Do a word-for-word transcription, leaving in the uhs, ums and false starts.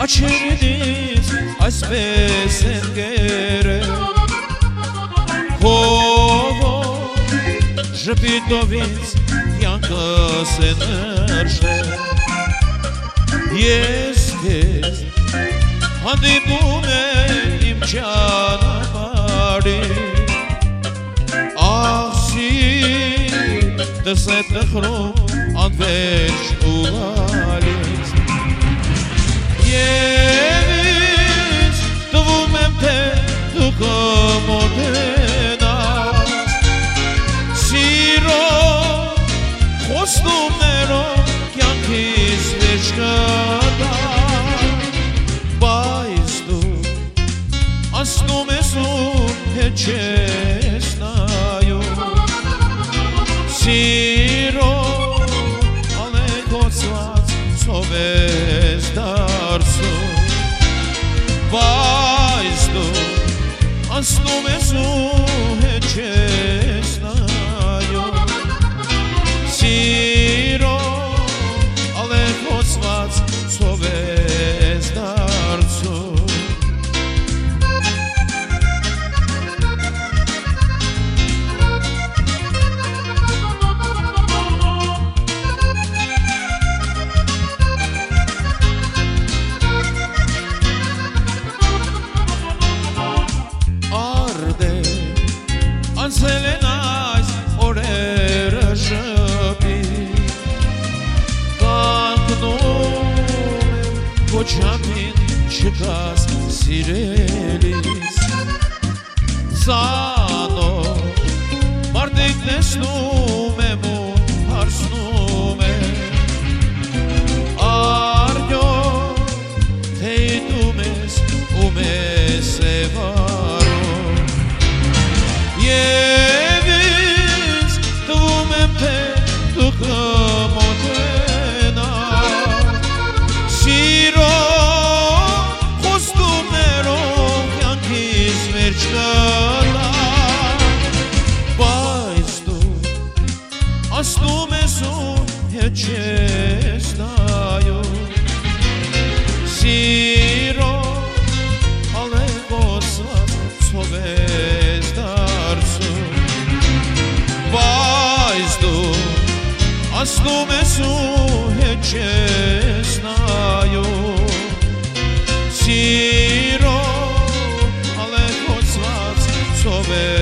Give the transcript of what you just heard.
աչերնից այսպես են գերը Հովով ժպիտով ինձ կյանքս է նրշել Ես քեզ հանդիպում եմ իմ ճանապարհին Ահ սիրտս է տխրում անվերջ ու լալից Եվ ինձ տվում եմ թե դու կմոտենաս Սիրո խոստումներով կյանքիս վերջ կտաս Բայց դու անցնում ես ու հետ չես նայում Սիրո ալեկոծված ցով ես դարձում Բայց դու անցնում ես ու հետ չես նայում Սիրո ալեկոծված ցով ես դարձում Անցել են այս օրերը շպիտ Կանգնում եմ ոչ ամին չկաս սիրելիս Ծանոթ մարդիկ տեսնում եմ ու հարցնում եմ Արդյոք թե դու ես ում ես է վարում Եվ ինձ տվում եմ թե դու կմոտենաս Սիրո խոստումներով կյանքիս վերջ կտաս Բայց դու անցնում ես ու հետ չես նայում Սիրո ալեկոծված ցով ես դարձում Բայց դու անցնում ես ու հետ չես նայում Սիրո ալեկոծված ցով